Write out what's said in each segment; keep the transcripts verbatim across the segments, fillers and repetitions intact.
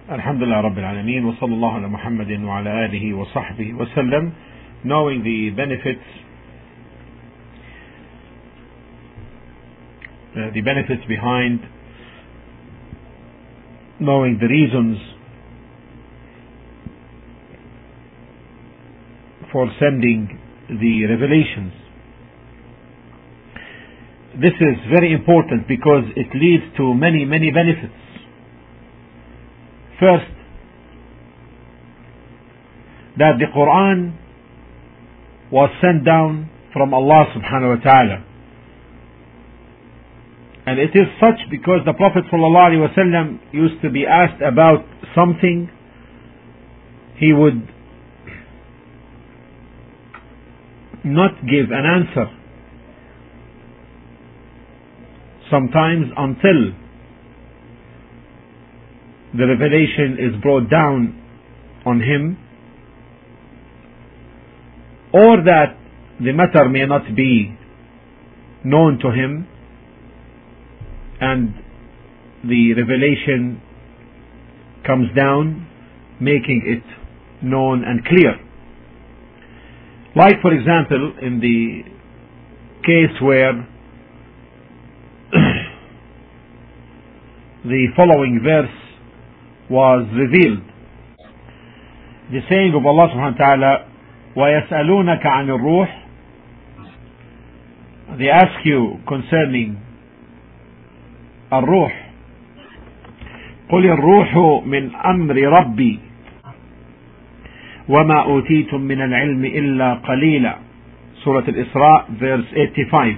Alhamdulillah Rabbil Alameen wa sallallahu ala Muhammadin wa ala alihi wa sahbihi wa sallam. Knowing the benefits uh, the benefits behind, knowing the reasons for sending the revelations. This is very important because it leads to many many benefits. First, that the Quran was sent down from Allah subhanahu wa ta'ala. And it is such because the Prophet sallallahu alaihi wasallam used to be asked about something, he would not give an answer sometimes until the revelation is brought down on him, or that the matter may not be known to him and the revelation comes down making it known and clear. Like for example in the case where the following verse was revealed, the saying of Allah subhanahu wa ta'ala, وَيَسْأَلُونَكَ عَنِ الرُّوحِ, they ask you concerning الروح, قُلِ الروح من أمر ربي وما أوتيتم من العلم إلا قليلا. Surah Al-Isra verse eighty-five.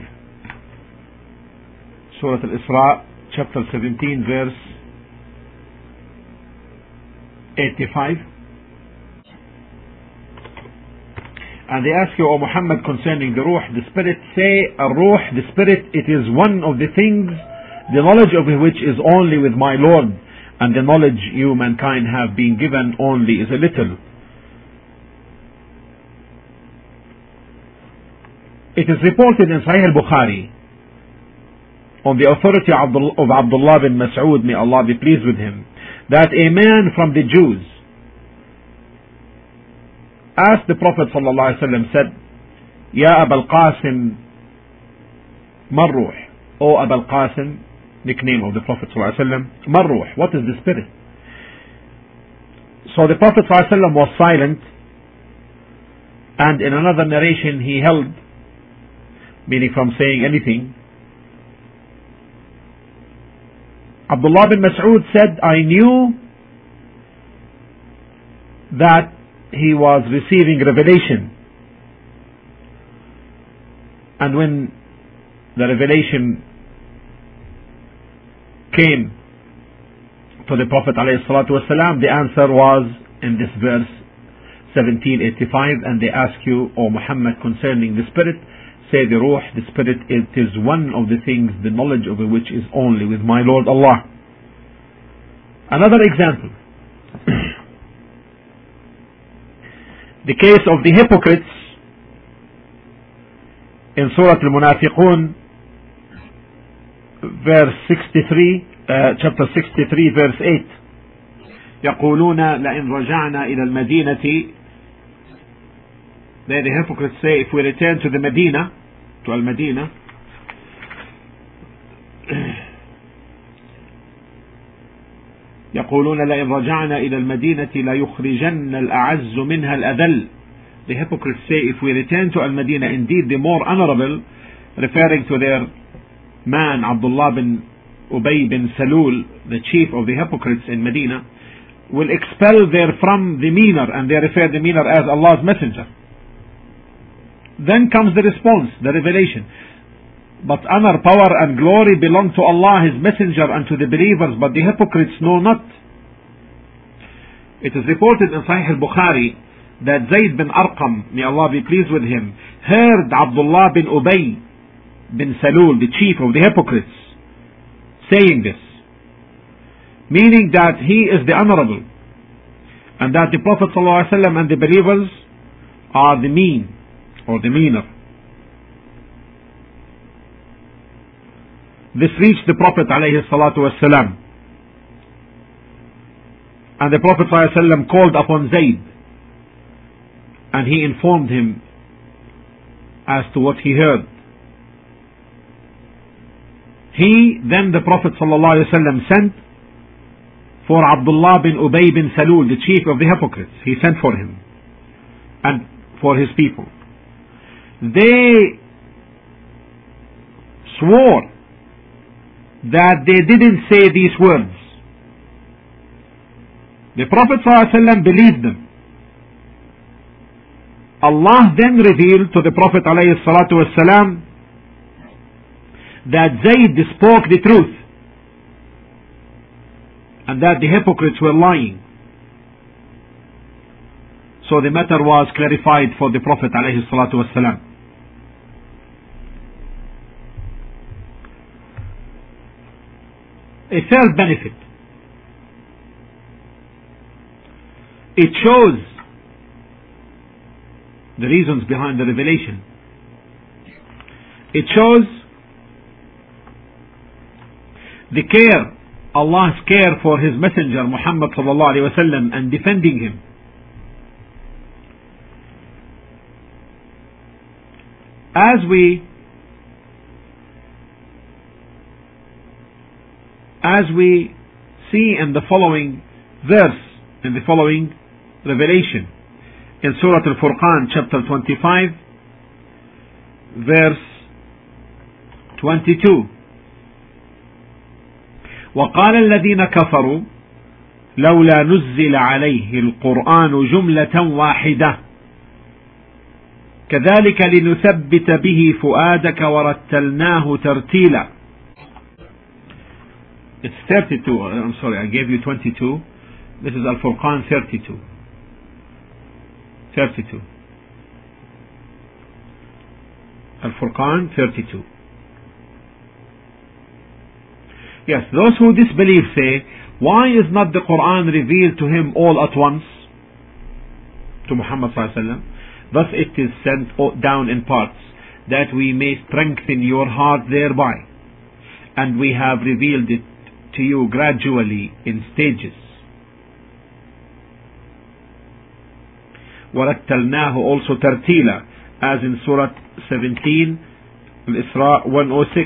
Surah Al-Isra chapter seventeen verse eighty-five. And they ask you, O Muhammad, concerning the Ruh, the Spirit. Say, Ruh, the Spirit, it is one of the things, the knowledge of which is only with my Lord, and the knowledge you mankind have been given only is a little. It is reported in Sahih al-Bukhari, on the authority of Abdullah bin Mas'ud, may Allah be pleased with him, that a man from the Jews asked the Prophet sallallahu alaihi wasallam, said, Ya Abul Qasim, Marruh, O Abul Qasim, nickname of the Prophet sallallahu alaihi wasallam, Marruh, what is the Spirit? So the Prophet sallallahu alaihi wasallam was silent, and in another narration he held, meaning from saying anything. Abdullah bin Mas'ud said, I knew that he was receiving revelation, and when the revelation came to the Prophet ﷺ, the answer was in this verse seventeen eighty-five, and they ask you, O Muhammad, concerning the Spirit. Say, the Ruh, the Spirit, it is one of the things, the knowledge of which is only with my Lord Allah. Another example, the case of the hypocrites in Surah Al-Munafiqun, verse sixty-three, uh, chapter sixty-three, verse eight. يقولون لئن رجعنا إلى المدينة. There the hypocrites say, if we return to the Medina, to Al-Madinah, يقولون لئن رجعنا إلى المدينة ليخرجن الأعز منها الأذل. The hypocrites say, if we return to Al-Madinah, indeed the more honorable, referring to their man Abdullah bin Ubay bin Salul, the chief of the hypocrites in Medina, will expel therefrom the meaner, and they refer the meaner as Allah's messenger. Then comes the response, the revelation. But honor, power and glory belong to Allah, His messenger, and to the believers, but the hypocrites know not. It is reported in Sahih al-Bukhari that Zayd bin Arqam, may Allah be pleased with him, heard Abdullah bin Ubay bin Salul, the chief of the hypocrites, saying this, meaning that he is the honorable, and that the Prophet ﷺ and the believers are the mean, or the meaner. This reached the Prophet alayhi salatu wasalam, And the Prophet ﷺ called upon Zayd, and he informed him as to what he heard. He, then the Prophet ﷺ sent for Abdullah bin Ubay bin Salul, the chief of the hypocrites. He sent for him and for his people. They swore that they didn't say these words. The Prophet ﷺ believed them. Allah then revealed to the Prophet ﷺ that Zayd spoke the truth and that the hypocrites were lying. So the matter was clarified for the Prophet ﷺ. A third benefit. It shows the reasons behind the revelation. It shows the care, Allah's care for His Messenger Muhammad sallallahu alaihi wasallam and defending him. As we as we see in the following verse, in the following revelation, in Surah Al-Furqan, chapter twenty-five, verse twenty-two. وقال الذين كفروا لولا نزل عليه القرآن جملة واحدة كذلك لنثبت به فؤادك ورتلناه ترتيلا. It's thirty-two. I'm sorry, I gave you twenty-two. This is Al-Furqan thirty-two. thirty-two. Al-Furqan thirty-two. Yes, those who disbelieve say, why is not the Quran revealed to him all at once? To Muhammad sallallahu alaihi wasallam. Thus it is sent down in parts, that we may strengthen your heart thereby. And we have revealed it to you gradually in stages. وَرَتَّلْنَاهُ also tartila, as in Surah seventeen, Al-Isra one oh six.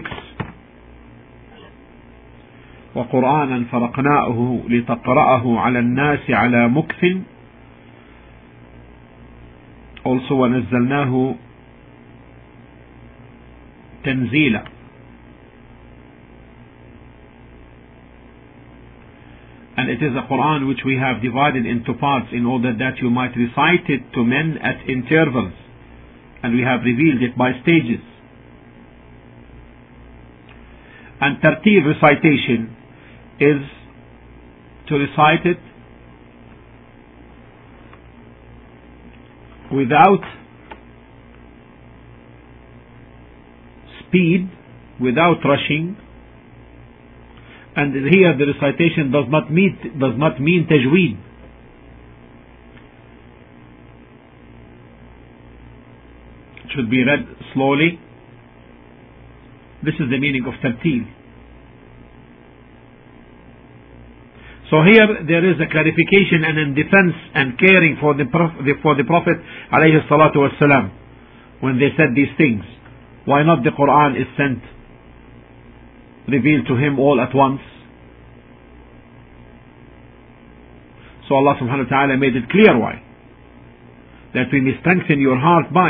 وقرآنا فرقناه لتقرأه على الناس على مكث also ونزلناه تنزيلا. And it is a Quran which we have divided into parts in order that you might recite it to men at intervals, and we have revealed it by stages. And tartil recitation is to recite it without speed, without rushing. And here the recitation does not mean does not mean tajweed. It should be read slowly. This is the meaning of tartil. So here there is a clarification and in defense and caring for the for the Prophet alayhi salatu wassalam when they said these things. Why not the Quran is sent, revealed to him all at once? So Allah subhanahu wa ta'ala made it clear why. That we may strengthen your heart by.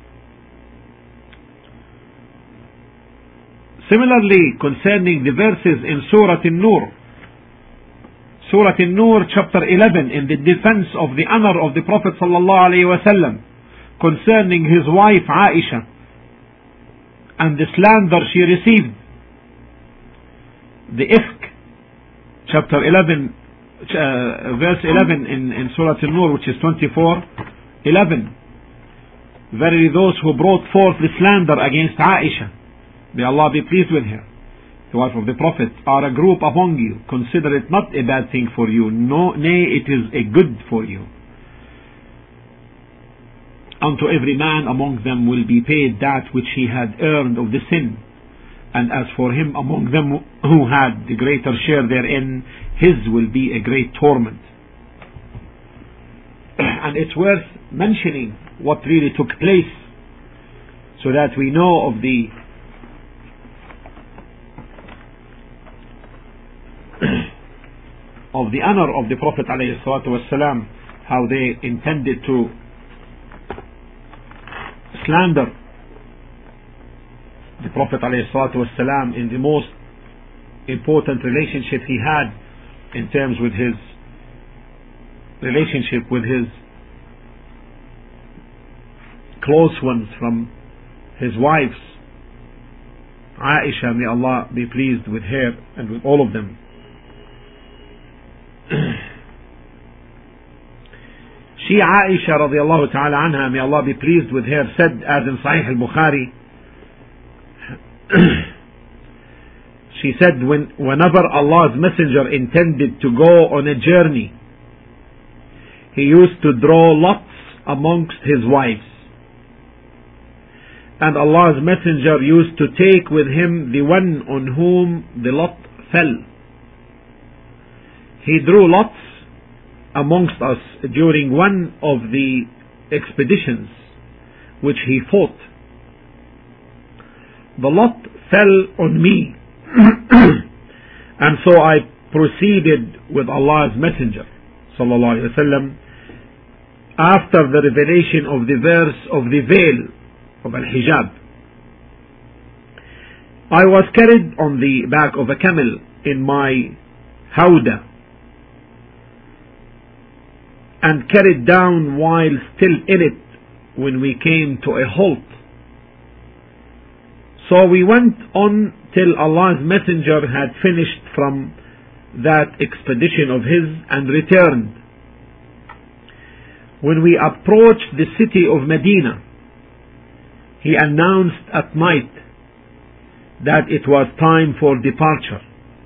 Similarly, concerning the verses in Surah An-Nur, Surah An-Nur chapter eleven, in the defense of the honor of the Prophet sallallahu alaihi wasallam concerning his wife Aisha and the slander she received. The Ifk, chapter eleven, uh, verse eleven in, in Surah An-Nur, which is twenty-four eleven. Verily those who brought forth the slander against Aisha, may Allah be pleased with her, the wife of the Prophet, are a group among you. Consider it not a bad thing for you, no, nay, it is a good for you. Unto every man among them will be paid that which he had earned of the sin. And as for him among them who had the greater share therein, his will be a great torment. and it's worth mentioning what really took place so that we know of the of the honor of the Prophet alayhi salatu wasalam, how they intended to slander the Prophet alayhi salatu wasalam in the most important relationship he had in terms with his relationship with his close ones from his wives. Aisha, may Allah be pleased with her and with all of them. She, Aisha radiallahu ta'ala anha, may Allah be pleased with her, said, as in Sahih al-Bukhari, she said, when, whenever Allah's messenger intended to go on a journey, he used to draw lots amongst his wives. And Allah's messenger used to take with him the one on whom the lot fell. He drew lots amongst us during one of the expeditions which he fought. The lot fell on me, and so I proceeded with Allah's messenger sallallahu alaihi wasallam after the revelation of the verse of the veil of al-hijab. I was carried on the back of a camel in my hawda and carried down while still in it when we came to a halt. So we went on till Allah's messenger had finished from that expedition of his and returned. When we approached the city of Medina, he announced at night that it was time for departure.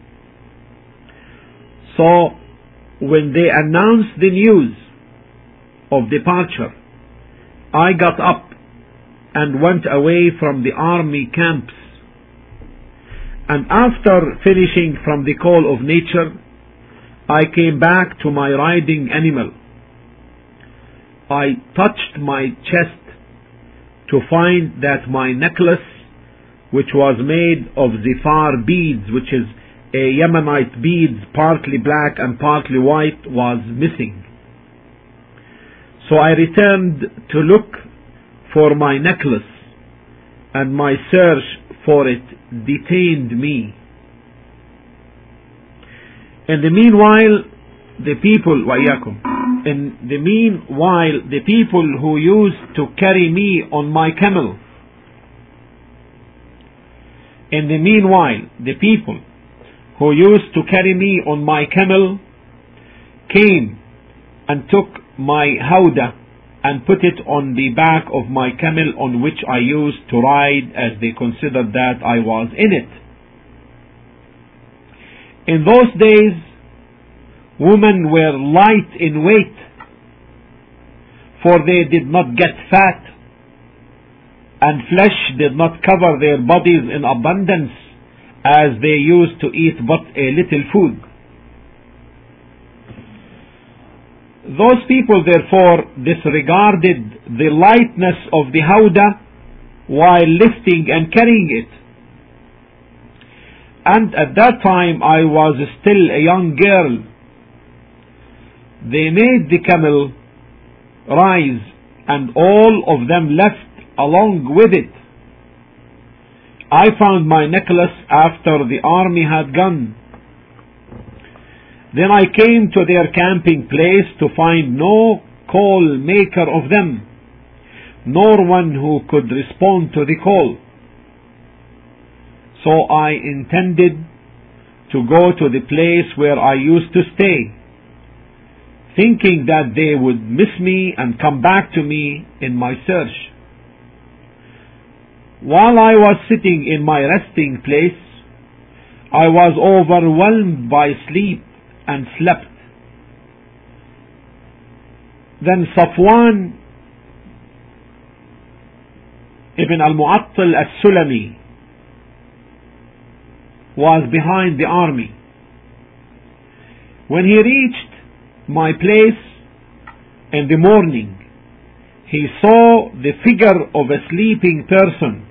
So when they announced the news of departure, I got up and went away from the army camps. And after finishing from the call of nature, I came back to my riding animal. I touched my chest to find that my necklace, which was made of zifar beads, which is a Yemenite beads, partly black and partly white, was missing. So I returned to look for my necklace, and my search for it detained me. In the meanwhile, the people, وَإِيَّاكُمْ, in the meanwhile, the people who used to carry me on my camel, in the meanwhile, the people who used to carry me on my camel came and took my hawda and put it on the back of my camel on which I used to ride, as they considered that I was in it. In those days, women were light in weight, for they did not get fat, and flesh did not cover their bodies in abundance, as they used to eat but a little food. Those people therefore disregarded the lightness of the hawda while lifting and carrying it. And at that time I was still a young girl. They made the camel rise, and all of them left along with it. I found my necklace after the army had gone. Then I came to their camping place to find no call maker of them, nor one who could respond to the call. So I intended to go to the place where I used to stay, thinking that they would miss me and come back to me in my search. While I was sitting in my resting place, I was overwhelmed by sleep and slept. Then Safwan ibn al-Mu'attal al-Sulami was behind the army. When he reached my place, in the morning, he saw the figure of a sleeping person,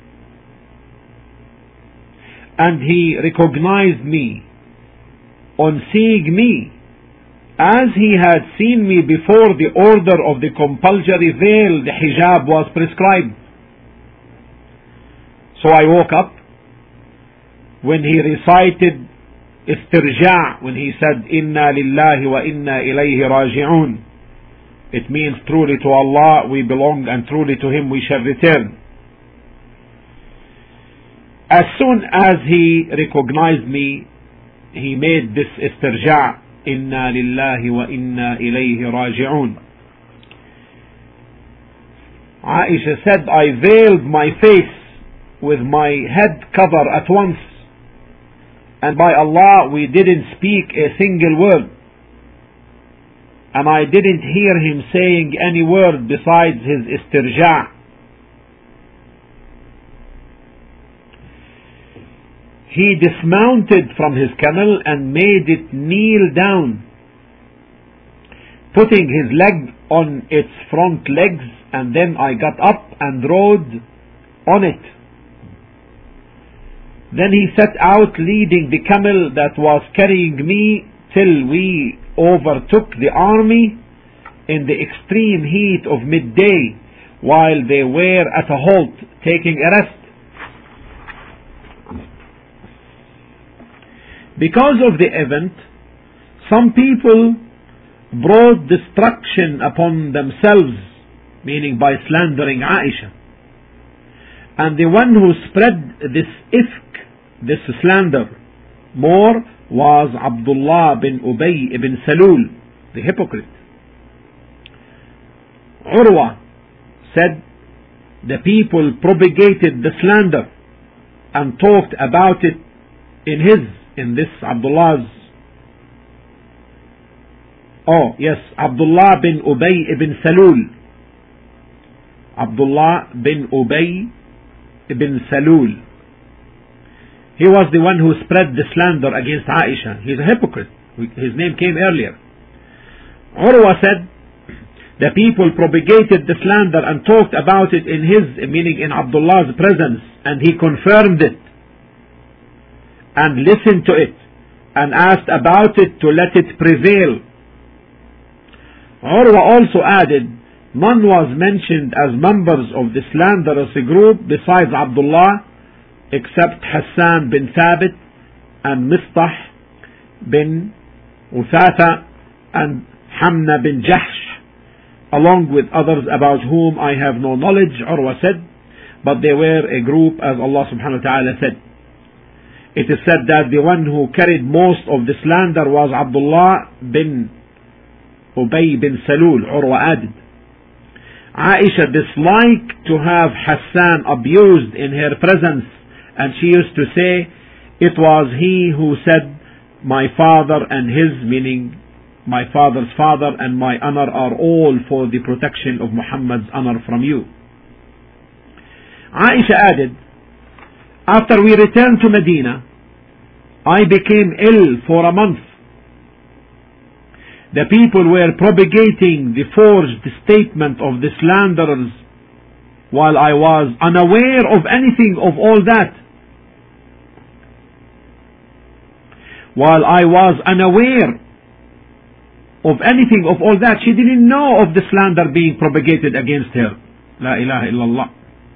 and he recognized me. On seeing me, as he had seen me before the order of the compulsory veil, the hijab, was prescribed. So I woke up. When he recited istirja', when he said inna lillahi wa inna ilayhi raji'un, it means truly to Allah we belong and truly to Him we shall return. As soon as he recognized me, he made this istirja', inna lillahi wa inna ilayhi raji'un. Aisha said, I veiled my face with my head cover at once, and by Allah we didn't speak a single word, and I didn't hear him saying any word besides his istirja'. He dismounted from his camel and made it kneel down, putting his leg on its front legs, and then I got up and rode on it. Then he set out leading the camel that was carrying me till we overtook the army in the extreme heat of midday, while they were at a halt taking a rest. Because of the event, some people brought destruction upon themselves, meaning by slandering Aisha. And the one who spread this ifk, this slander, more was Abdullah bin Ubay ibn Salul, the hypocrite. Urwa said, the people propagated the slander and talked about it in his in this Abdullah's oh yes Abdullah bin Ubay ibn Salul Abdullah bin Ubay ibn Salul, he was the one who spread the slander against Aisha. He's a hypocrite. His name came earlier. Urwa said, the people propagated the slander and talked about it in his, meaning in Abdullah's presence, and he confirmed it and listened to it and asked about it to let it prevail. Urwa also added, none was mentioned as members of the slanderous group besides Abdullah, except Hassan bin Thabit and Mistah bin Uthatha and Hamna bin Jahsh, along with others about whom I have no knowledge, Urwa said, but they were a group as Allah subhanahu wa ta'ala said. It is said that the one who carried most of the slander was Abdullah bin Ubay bin Salul, Urwa added. Aisha disliked to have Hassan abused in her presence, and she used to say, it was he who said, my father and his, meaning my father's father and my honor are all for the protection of Muhammad's honor from you. Aisha added, after we returned to Medina, I became ill for a month. The people were propagating the forged statement of the slanderers, while I was unaware of anything of all that. While I was unaware of anything of all that, she didn't know of the slander being propagated against her. La ilaha illallah.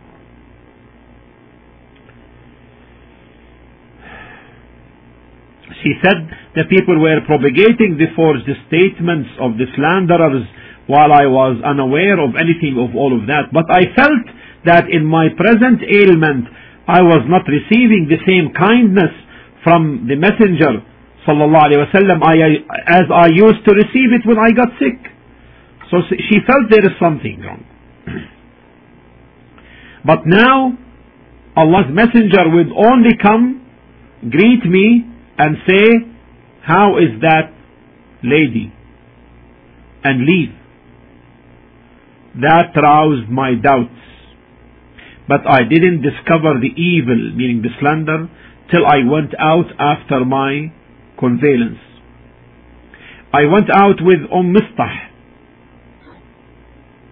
She said the people were propagating the forged statements of the slanderers while I was unaware of anything of all of that. But I felt that in my present ailment I was not receiving the same kindness from the Messenger sallallahu alaihi wasallam as I used to receive it when I got sick. So she felt there is something wrong. But now Allah's Messenger would only come, greet me and say, how is that lady? And leave. That roused my doubts. But I didn't discover the evil, meaning the slander, till I went out after my convalescence. I went out with Umm Mistah,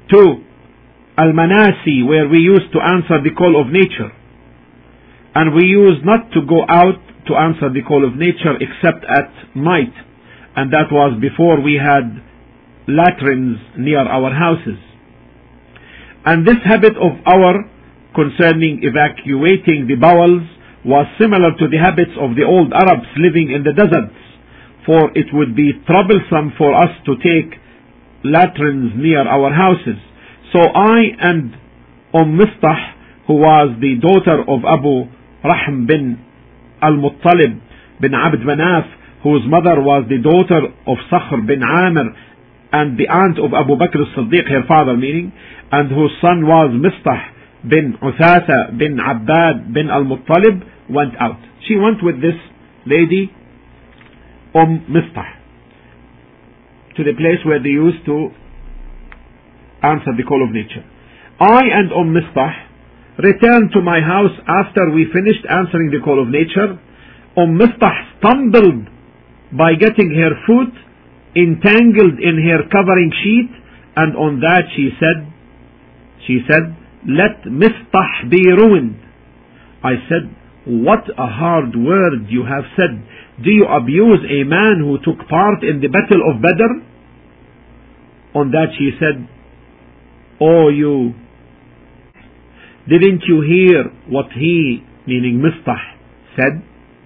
to Al-Manasi, where we used to answer the call of nature. And we used not to go out to answer the call of nature except at night. And that was before we had latrines near our houses. And this habit of our concerning evacuating the bowels was similar to the habits of the old Arabs living in the deserts, for it would be troublesome for us to take latrines near our houses. So I and Umm Mistah, who was the daughter of Abu Rahm bin Al-Muttalib bin Abd Manaf, whose mother was the daughter of Sakhr bin Amir and the aunt of Abu Bakr as-Siddiq, her father meaning, and whose son was Mistah bin Uthatha bin Abbad bin Al-Muttalib, went out. She went with this lady, Umm Mistah, to the place where they used to answer the call of nature. I and Umm Mistah returned to my house after we finished answering the call of nature. Umm Mistah stumbled by getting her foot entangled in her covering sheet, and on that she said, she said, "Let Mistah be ruined." I said, "What a hard word you have said. Do you abuse a man who took part in the battle of Badr?" On that she said, "Oh, you, didn't you hear what he," meaning Mistah, said?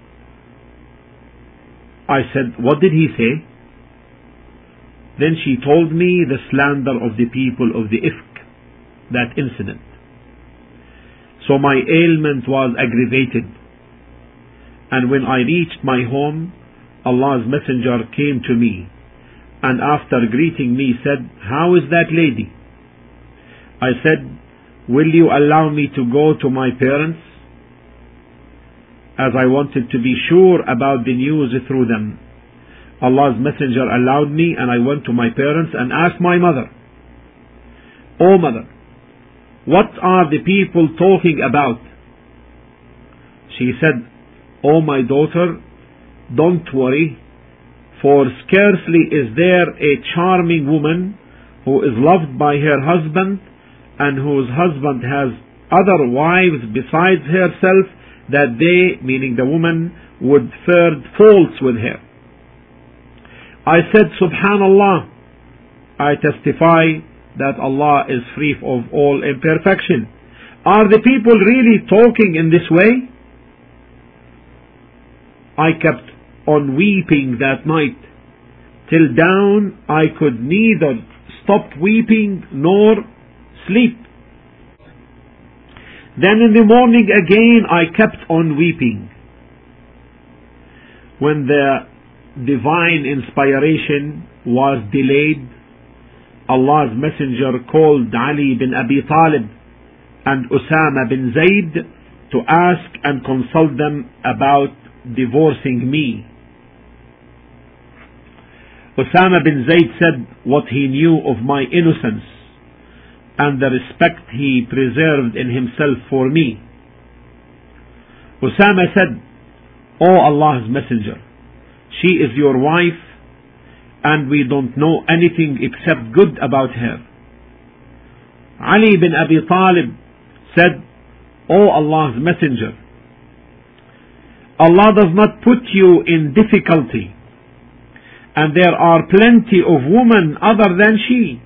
I said, "What did he say?" Then she told me the slander of the people of the Ifk, that incident. So my ailment was aggravated. And when I reached my home, Allah's Messenger came to me, and after greeting me said, "How is that lady?" I said, "Will you allow me to go to my parents?" as I wanted to be sure about the news through them. Allah's Messenger allowed me, and I went to my parents and asked my mother, "O mother, what are the people talking about?" She said, "O my daughter, don't worry, for scarcely is there a charming woman who is loved by her husband and whose husband has other wives besides herself, that they," meaning the woman, "would find faults with her." I said, "Subhanallah, I testify that Allah is free of all imperfection. Are the people really talking in this way?" I kept on weeping that night, till down I could neither stop weeping nor sleep. Then in the morning again I kept on weeping. When the divine inspiration was delayed, Allah's Messenger called Ali bin Abi Talib and Usama bin Zayd to ask and consult them about divorcing me. Usama bin Zayd said what he knew of my innocence and the respect he preserved in himself for me. Usama said, "O Allah's Messenger, she is your wife, and we don't know anything except good about her." Ali bin Abi Talib said, "O Allah's Messenger, Allah does not put you in difficulty, and there are plenty of women other than she.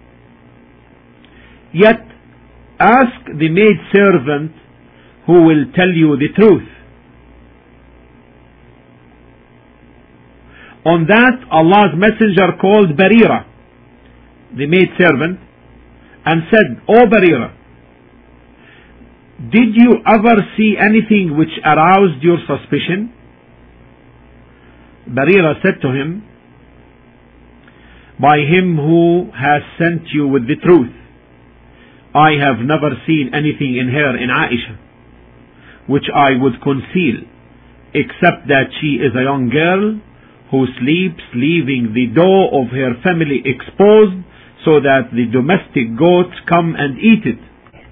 Yet ask the maid servant who will tell you the truth." On that, Allah's Messenger called Barira, the maid servant, and said, "O Barira, did you ever see anything which aroused your suspicion?" Barira said to him, "By him who has sent you with the truth, I have never seen anything in her, in Aisha, which I would conceal, except that she is a young girl who sleeps leaving the door of her family exposed, so that the domestic goats come and eat it."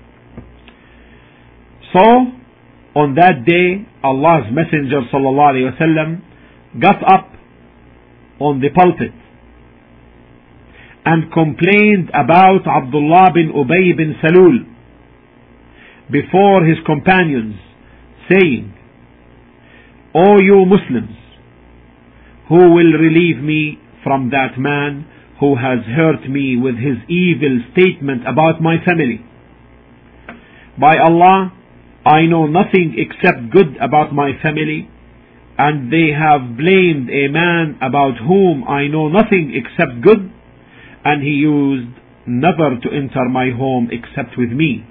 So, on that day, Allah's Messenger sallallahu alaihi wasallam got up on the pulpit and complained about Abdullah bin Ubay bin Salul before his companions, saying, O you Muslims, who will relieve me from that man who has hurt me with his evil statement about my family? By Allah, I know nothing except good about my family, and they have blamed a man about whom I know nothing except good, and he used never to enter my home except with me.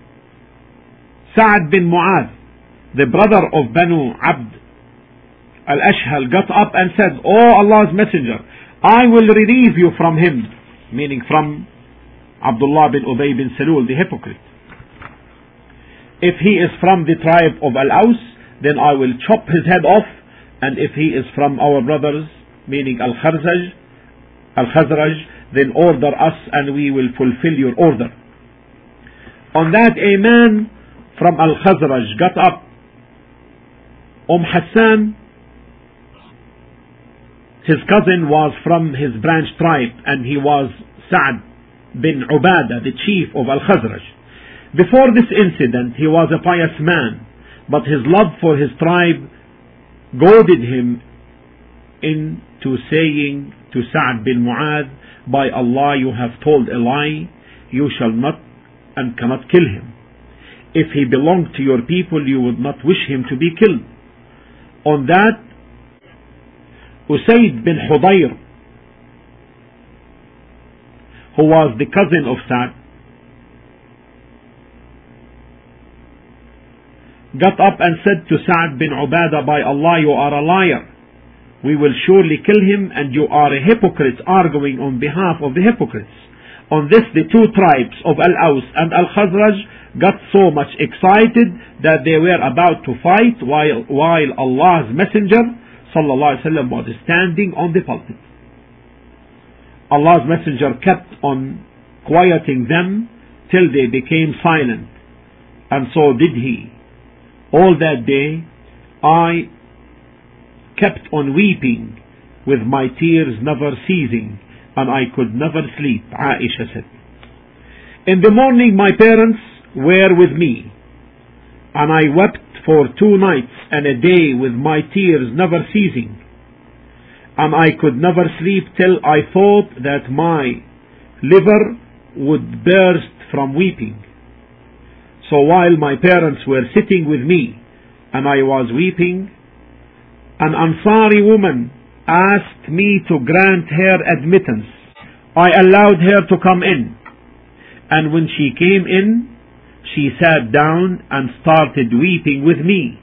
Sa'ad bin Mu'adh, the brother of Banu Abd al-Ashhal, got up and said, O Allah's Messenger, I will relieve you from him, meaning from Abdullah bin Ubay bin Salul, the hypocrite. If he is from the tribe of Al-Aws, then I will chop his head off, and if he is from our brothers, meaning Al-Khazraj, Al-Khazraj, then order us and we will fulfill your order. On that, a man from Al-Khazraj got up. Umm Hassan, his cousin, was from his branch tribe, and he was Sa'd bin Ubadah, the chief of Al-Khazraj. Before this incident, he was a pious man, but his love for his tribe goaded him into saying to Sa'd bin Mu'adh, by Allah, you have told a lie, you shall not and cannot kill him. If he belonged to your people, you would not wish him to be killed. On that, Usayd bin Hudayr, who was the cousin of Sa'd, got up and said to Sa'd bin Ubadah, by Allah, you are a liar. We will surely kill him, and you are a hypocrite arguing on behalf of the hypocrites. On this, the two tribes of Al-Aws and Al-Khazraj got so much excited that they were about to fight while, while Allah's Messenger sallallahu alaihi wasallam was standing on the pulpit. Allah's Messenger kept on quieting them till they became silent, and so did he. All that day I kept on weeping with my tears never ceasing, and I could never sleep, Aisha said. In the morning my parents were with me, and I wept for two nights and a day with my tears never ceasing, and I could never sleep till I thought that my liver would burst from weeping. So while my parents were sitting with me and I was weeping, an Ansari woman asked me to grant her admittance. I allowed her to come in, and when she came in, she sat down and started weeping with me.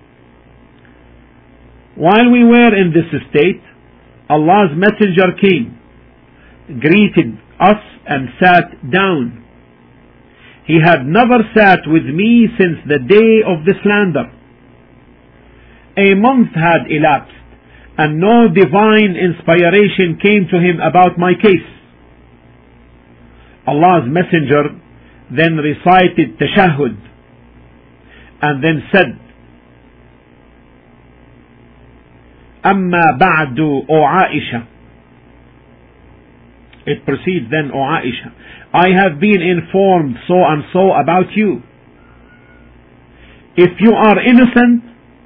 While we were in this state, Allah's Messenger came, greeted us and sat down. He had never sat with me since the day of the slander. A month had elapsed, and no divine inspiration came to him about my case. Allah's Messenger then recited Tashahhud, and then said, Amma ba'du, O Aisha. It proceeds then, O Aisha, I have been informed so and so about you. If you are innocent,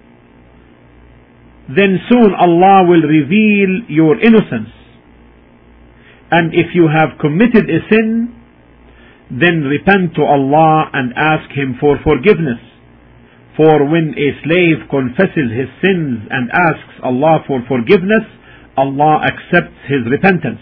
then soon Allah will reveal your innocence. And if you have committed a sin, then repent to Allah and ask Him for forgiveness. For when a slave confesses his sins and asks Allah for forgiveness, Allah accepts his repentance.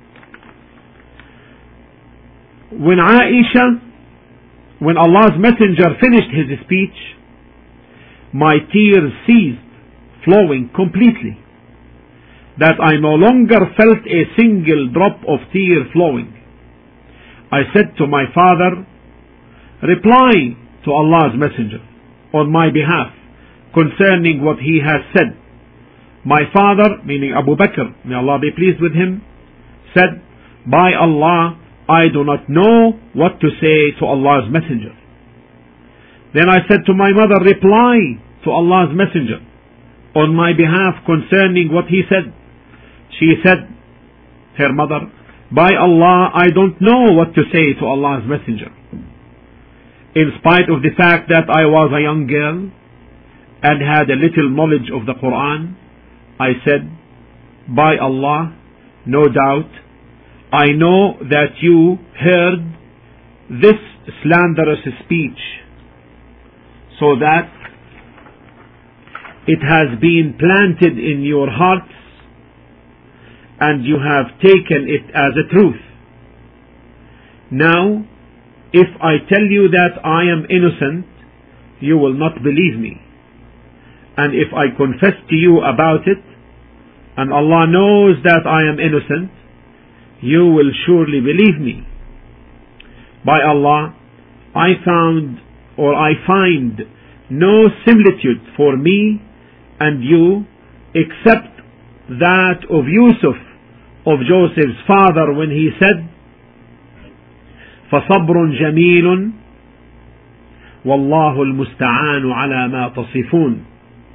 When Aisha, when Allah's Messenger finished his speech, my tears ceased flowing completely, that I no longer felt a single drop of tear flowing. I said to my father, reply to Allah's Messenger on my behalf concerning what he has said. My father, meaning Abu Bakr, may Allah be pleased with him, said, by Allah, I do not know what to say to Allah's Messenger. Then I said to my mother, reply to Allah's Messenger on my behalf concerning what he said. She said, her mother, By Allah, I don't know what to say to Allah's Messenger. In spite of the fact that I was a young girl and had a little knowledge of the Quran, I said, by Allah, no doubt, I know that you heard this slanderous speech, so that it has been planted in your hearts and you have taken it as a truth. Now, if I tell you that I am innocent, you will not believe me. And if I confess to you about it, and Allah knows that I am innocent, you will surely believe me. By Allah, I found or I find no similitude for me and you except that of Yusuf, of Joseph's father, when he said, فَصَبْرٌ جَمِيلٌ وَاللَّهُ الْمُسْتَعَانُ عَلَى مَا تَصِفُونَ.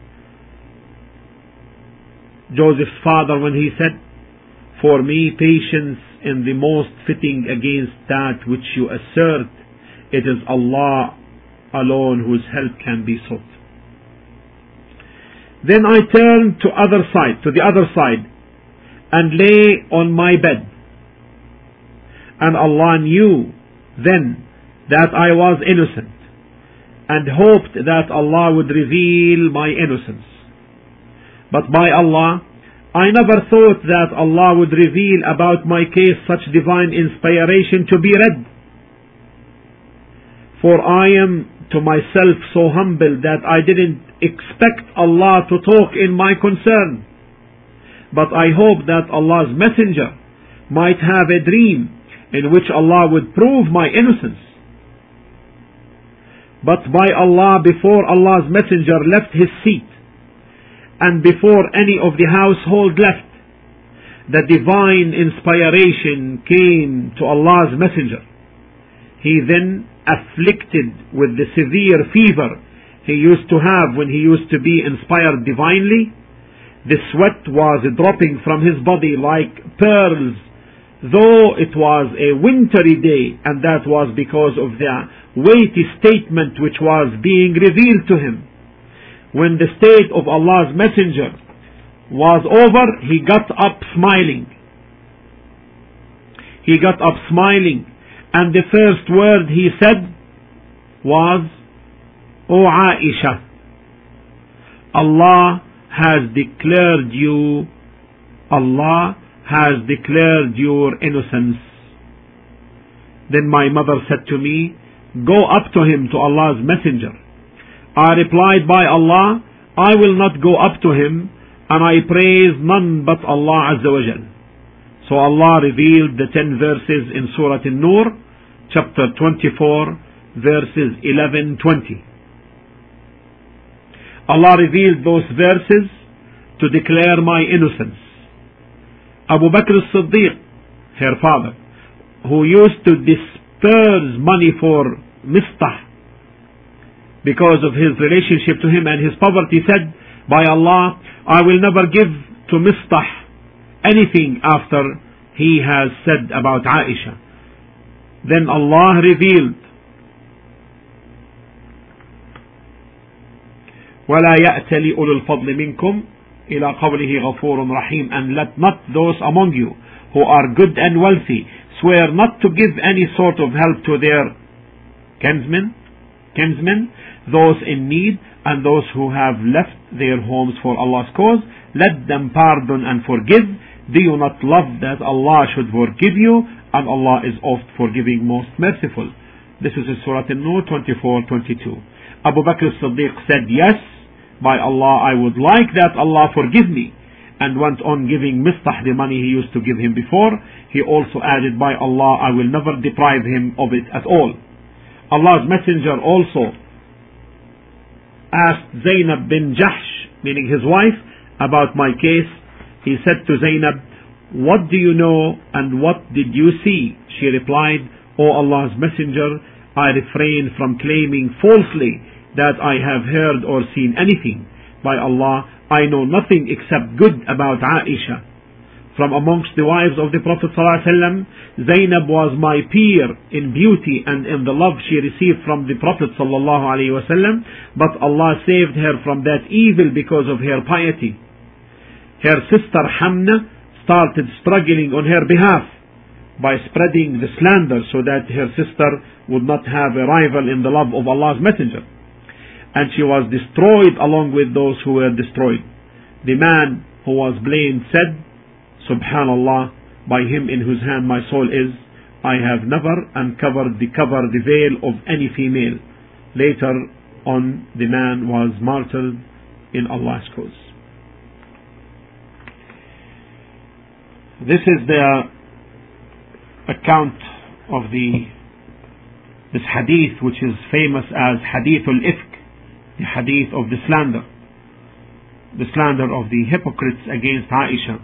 Joseph's father, when he said, for me patience in the most fitting against that which you assert, it is Allah alone whose help can be sought. Then I turned to other side, to the other side, and lay on my bed. And Allah knew then that I was innocent, and hoped that Allah would reveal my innocence. But by Allah, I never thought that Allah would reveal about my case such divine inspiration to be read. For I am to myself so humble that I didn't expect Allah to talk in my concern. But I hope that Allah's messenger might have a dream in which Allah would prove my innocence. But by Allah, before Allah's messenger left his seat, and before any of the household left, the divine inspiration came to Allah's messenger. He then, afflicted with the severe fever he used to have when he used to be inspired divinely, the sweat was dropping from his body like pearls, though it was a wintry day, and that was because of the weighty statement which was being revealed to him. When the state of Allah's messenger was over, he got up smiling. He got up smiling, and the first word he said was, O Aisha, Allah has declared you, Allah has declared your innocence. Then my mother said to me, go up to him, to Allah's messenger. I replied, by Allah, I will not go up to him, and I praise none but Allah Azza wa Jal. So Allah revealed the ten verses in Surah An-Nur, chapter twenty-four, verses eleven to twenty. Allah revealed those verses to declare my innocence. Abu Bakr as-Siddiq, her father, who used to disperse money for Mistah because of his relationship to him and his poverty, said, by Allah, I will never give to Mistah anything after he has said about Aisha. Then Allah revealed, وَلَا يَأْتَلِ أُولُو الْفَضْلِ مِنْكُمْ إِلَى قَوْلِهِ غَفُورٌ رَحِيمٌ. And let not those among you who are good and wealthy swear not to give any sort of help to their kinsmen, kinsmen, those in need, and those who have left their homes for Allah's cause. Let them pardon and forgive. Do you not love that Allah should forgive you? And Allah is oft forgiving, most merciful. This is in Surah An-Nur twenty-four twenty-two. Abu Bakr as-Siddiq said, yes, by Allah, I would like that Allah forgive me, and went on giving Mistah the money he used to give him before. He also added, by Allah, I will never deprive him of it at all. Allah's messenger also asked Zainab bin Jahsh, meaning his wife, about my case. He said to Zainab, what do you know and what did you see? She replied, O Allah's messenger, I refrain from claiming falsely that I have heard or seen anything. By Allah, I know nothing except good about Aisha. from amongst the wives of the Prophet ﷺ. Zainab was my peer in beauty and in the love she received from the Prophet ﷺ, but Allah saved her from that evil because of her piety. Her sister Hamna started struggling on her behalf by spreading the slander so that her sister would not have a rival in the love of Allah's Messenger. And she was destroyed along with those who were destroyed. The man who was blamed said, Subhanallah, by him in whose hand my soul is, I have never uncovered the cover, the veil of any female. Later on, the man was martyred in Allah's cause. This is the account of the this hadith, which is famous as Hadith al-Ifk, the hadith of the slander, the slander of the hypocrites against Aisha.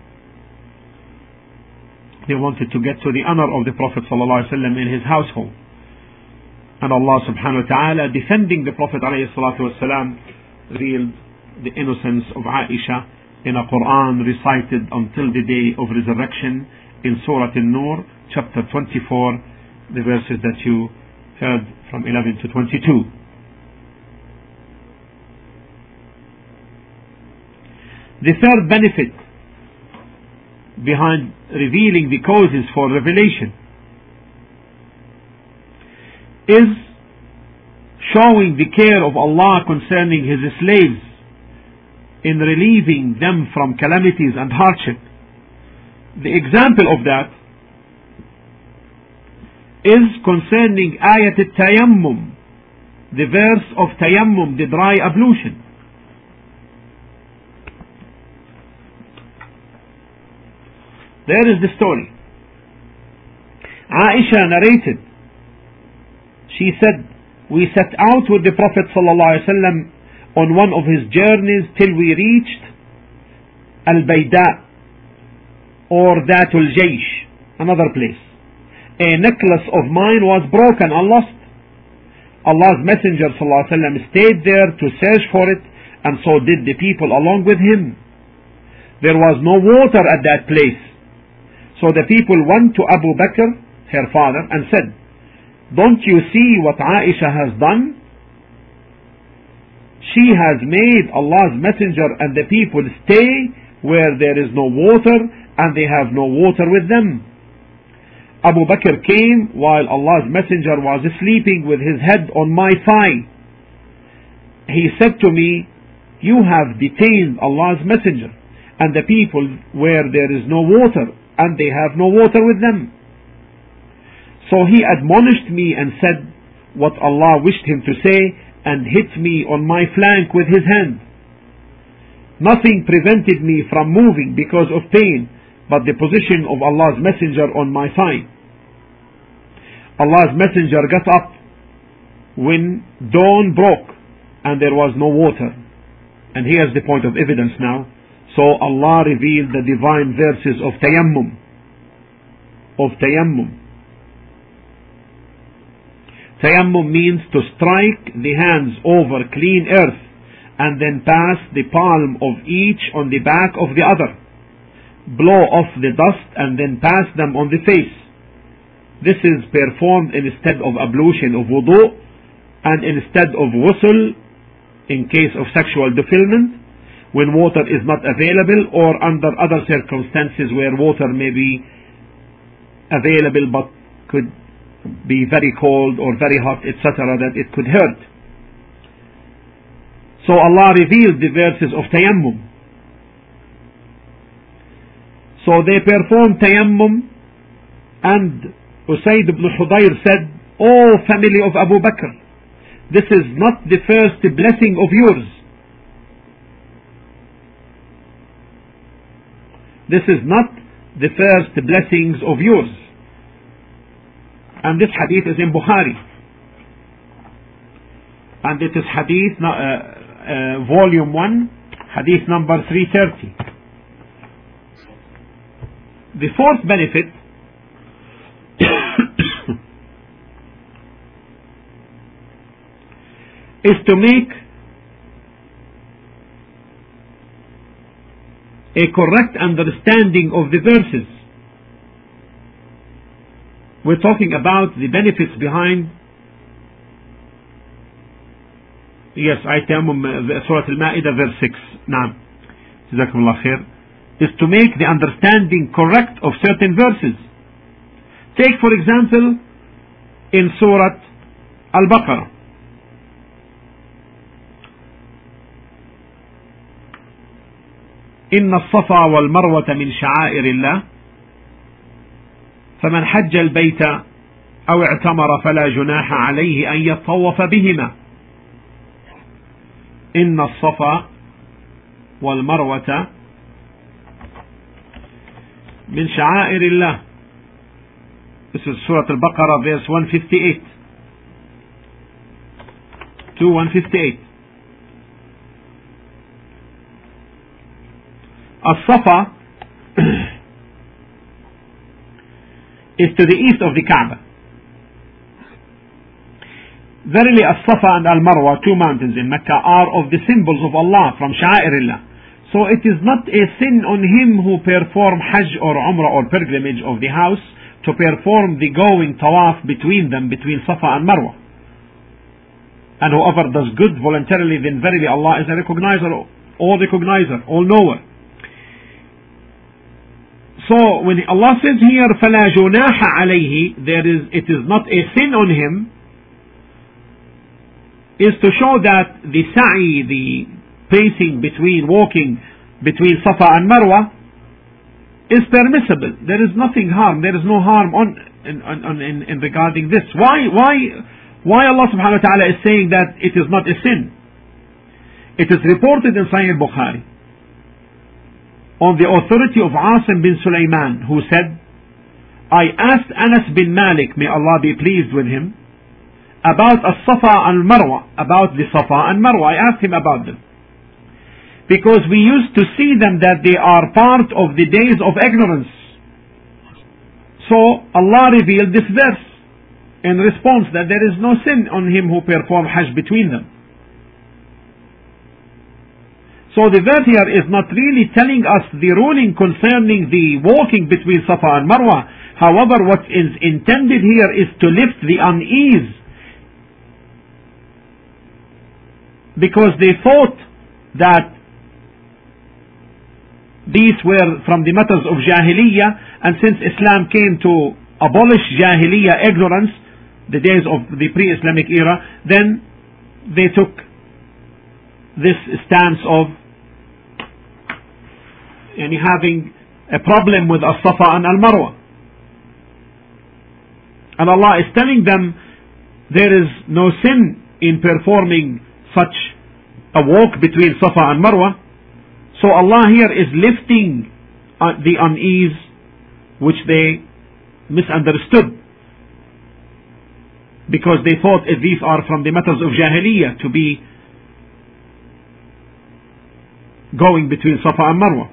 They wanted to get to the honor of the Prophet ﷺ in his household. And Allah subhanahu wa ta'ala, defending the Prophet ﷺ, revealed the innocence of Aisha in a Quran recited until the day of resurrection in Surah An-Nur, chapter twenty-four, the verses that you heard from eleven to twenty-two. The third benefit behind revealing the causes for revelation is showing the care of Allah concerning His slaves in relieving them from calamities and hardship. The example of that is concerning Ayat al-Tayammum, the verse of Tayammum, the dry ablution. There is the story. Aisha narrated, she said, we set out with the Prophet ﷺ on one of his journeys till we reached Al-Bayda or Datul Jaysh, another place. A necklace of mine was broken and lost. Allah's Messenger ﷺ stayed there to search for it, and so did the people along with him. There was no water at that place. So the people went to Abu Bakr, her father, and said, don't you see what Aisha has done? She has made Allah's Messenger and the people stay where there is no water and they have no water with them. Abu Bakr came while Allah's Messenger was sleeping with his head on my thigh. He said to me, you have detained Allah's Messenger and the people where there is no water and they have no water with them. So he admonished me and said what Allah wished him to say and hit me on my flank with his hand. Nothing prevented me from moving because of pain but the position of Allah's Messenger on my thigh. Allah's Messenger got up when dawn broke and there was no water. And here's the point of evidence now. So Allah revealed the divine verses of Tayammum. Of Tayammum. Tayammum means to strike the hands over clean earth and then pass the palm of each on the back of the other. Blow off the dust and then pass them on the face. This is performed instead of ablution of wudu and instead of ghusl in case of sexual defilement, when water is not available, or under other circumstances where water may be available but could be very cold or very hot, et cetera, that it could hurt. So Allah revealed the verses of Tayammum. So they performed Tayammum, and Usayd ibn Hudayr said, O family of Abu Bakr, this is not the first blessing of yours. This is not the first blessings of yours. And this hadith is in Bukhari. And it is hadith, uh, uh, volume one, hadith number three thirty. The fourth benefit is to make a correct understanding of the verses. We're talking about the benefits behind, yes, ayat tayammum, Surah Al-Ma'idah, verse six. Naam. Jazakumullah khair. Is to make the understanding correct of certain verses. Take, for example, in Surah Al-Baqarah. إن الصفا والمروة من شعائر الله فمن حج البيت أو اعتمر فلا جناح عليه أن يطوف بهما إن الصفا والمروة من شعائر الله. This is Surah Al-Baqarah, verse one fifty-eight to one fifty-eight. As-Safa is to the east of the Kaaba. Verily, As-Safa and Al-Marwa, two mountains in Mecca, are of the symbols of Allah, from Sha'airillah. So it is not a sin on him who perform Hajj or Umrah or pilgrimage of the house to perform the going tawaf between them, between Safa and Marwa. And whoever does good voluntarily, then verily Allah is a recognizer, all recognizer, all knower. So when Allah says here, فَلَا جُنَاحَ عَلَيْهِ, there is, it is not a sin on him, is to show that the sa'i, the pacing between, walking between Safa and Marwa, is permissible. There is nothing harm, there is no harm on in, on, in, in regarding this. Why, why, why Allah subhanahu wa ta'ala is saying that it is not a sin? It is reported in Sahih Bukhari, on the authority of Asim bin Sulaiman, who said, I asked Anas bin Malik, may Allah be pleased with him, about As-Safa and Marwa, about the Safa and Marwa. I asked him about them, because we used to see them that they are part of the days of ignorance. So Allah revealed this verse in response that there is no sin on him who perform Hajj between them. So the verse here is not really telling us the ruling concerning the walking between Safa and Marwa. However, what is intended here is to lift the unease, because they thought that these were from the matters of Jahiliyyah, and since Islam came to abolish Jahiliyyah ignorance, the days of the pre-Islamic era, then they took this stance of and having a problem with As-Safa and Al-Marwa. And Allah is telling them there is no sin in performing such a walk between Safa and Marwa. So Allah here is lifting uh, the unease which they misunderstood, because they thought if these are from the matters of Jahiliyyah to be going between Safa and Marwa.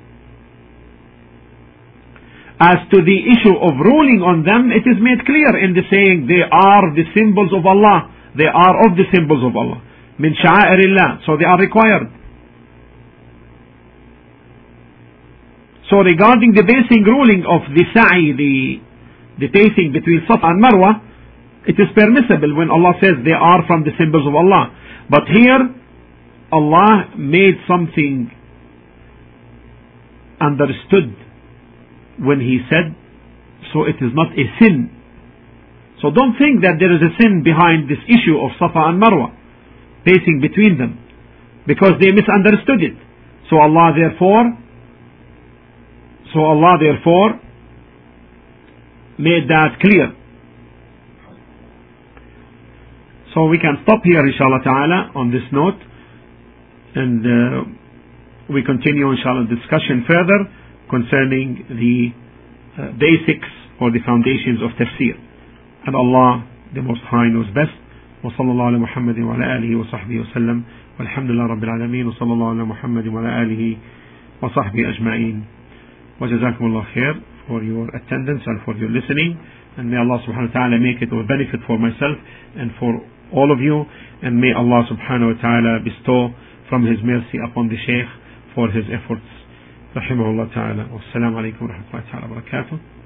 As to the issue of ruling on them, it is made clear in the saying, they are the symbols of Allah. They are of the symbols of Allah. Min sha'airillah. So they are required. So regarding the basing ruling of the sa'i, the, the pacing between Safa and Marwa, it is permissible when Allah says they are from the symbols of Allah. But here, Allah made something understood when He said, so it is not a sin. So don't think that there is a sin behind this issue of Safa and Marwa, pacing between them, because they misunderstood it. So Allah therefore, so Allah therefore made that clear. So we can stop here, inshallah ta'ala, on this note, and uh, we continue, inshallah, discussion further concerning the uh, basics or the foundations of tafsir. And Allah, the Most High, knows best. وصلى الله على محمد وعلى آله وصحبه وسلم والحمد لله رب العالمين وصلى الله على محمد وعلى آله وصحبه أجمعين. وجزاكم الله خير for your attendance and for your listening, and may Allah subhanahu wa ta'ala make it a benefit for myself and for all of you, and may Allah subhanahu wa ta'ala bestow from His mercy upon the Shaykh for his efforts رحمه الله تعالى. والسلام عليكم ورحمة الله تعالى وبركاته.